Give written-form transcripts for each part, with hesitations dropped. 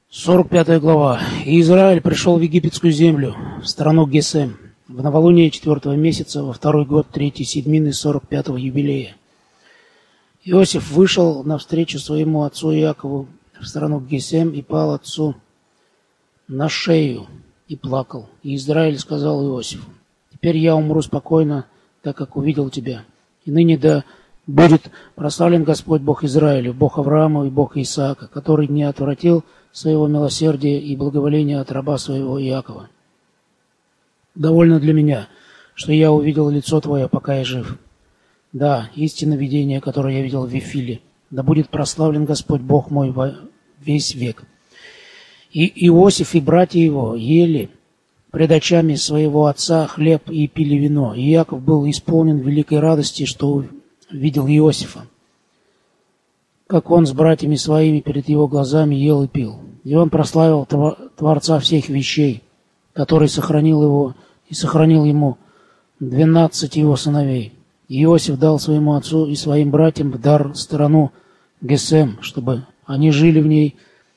45 глава. И Израиль пришел в египетскую землю, в страну Гесем, в новолуние 4-го месяца, во второй год 3-й седмины 45-го юбилея. Иосиф вышел навстречу своему отцу Иакову в страну Гесем и пал отцу на шею и плакал. И Израиль сказал Иосифу: «Теперь я умру спокойно, так как увидел тебя. И ныне да будет прославлен Господь Бог Израилю, Бог Авраама и Бог Исаака, который не отвратил своего милосердия и благоволения от раба своего Иакова. Довольно для меня, что я увидел лицо твое, пока я жив. Да, истинно видение, которое я видел в Вифиле, да будет прославлен Господь Бог мой во весь век». И Иосиф и братья его ели пред очами своего отца хлеб и пили вино. И Иаков был исполнен великой радости, что видел Иосифа, как он с братьями своими перед его глазами ел и пил. И он прославил Творца всех вещей, который сохранил его и сохранил ему 12 его сыновей. И Иосиф дал своему отцу и своим братьям в дар страну Гесем, чтобы они жили в ней,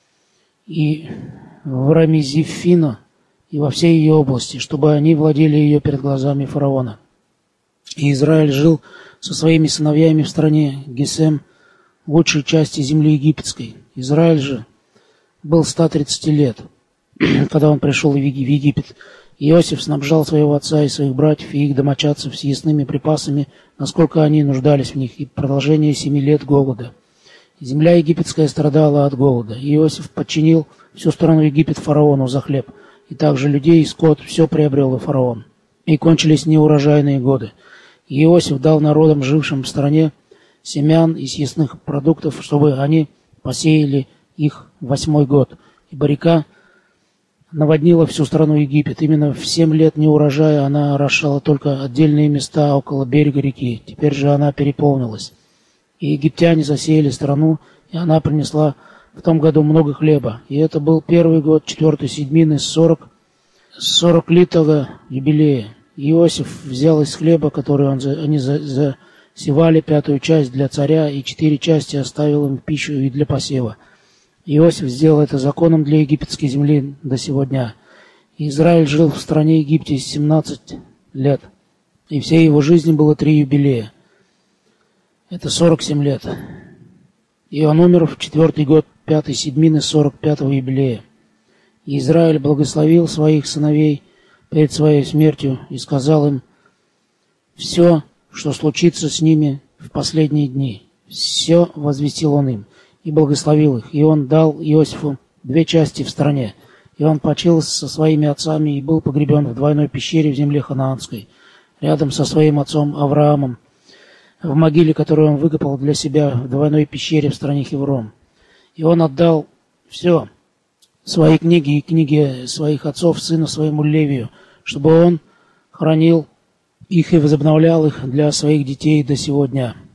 и в Рамизифино, и во всей ее области, чтобы они владели ее перед глазами фараона. И Израиль жил со своими сыновьями в стране Гесем, лучшей части земли египетской. Израиль же был 130 лет, когда он пришел в Египет. Иосиф снабжал своего отца и своих братьев и их домочадцев съестными припасами, насколько они нуждались в них, и продолжение 7 лет голода. Земля египетская страдала от голода. Иосиф подчинил всю страну Египет фараону за хлеб, и также людей и скот все приобрел и фараон. И кончились неурожайные годы. И Иосиф дал народам, жившим в стране, семян и съестных продуктов, чтобы они посеяли их в 8-й год. Ибо река наводнила всю страну Египет. Именно в 7 лет неурожая она орошала только отдельные места около берега реки. Теперь же она переполнилась. И египтяне засеяли страну, и она принесла в том году много хлеба. И это был 1-й год 4-й седмины 40-летнего юбилея. Иосиф взял из хлеба, который они засевали, 5-ю часть для царя, и 4 части оставил им в пищу и для посева. Иосиф сделал это законом для египетской земли до сего дня. И Израиль жил в стране Египте 17 лет, и всей его жизни было 3 юбилея. Это 47 лет. И он умер в 4-й год 5-й седмины 45-го юбилея. И Израиль благословил своих сыновей перед своей смертью и сказал им все, что случится с ними в последние дни. Все возвестил он им и благословил их. И он дал Иосифу 2 части в стране. И он почил со своими отцами и был погребен в двойной пещере в земле ханаанской, рядом со своим отцом Авраамом, в могиле, которую он выкопал для себя в двойной пещере в стране Хеврон. И он отдал все, свои книги и книги своих отцов, сыну своему Левию, чтобы он хранил их и возобновлял их для своих детей до сего дня.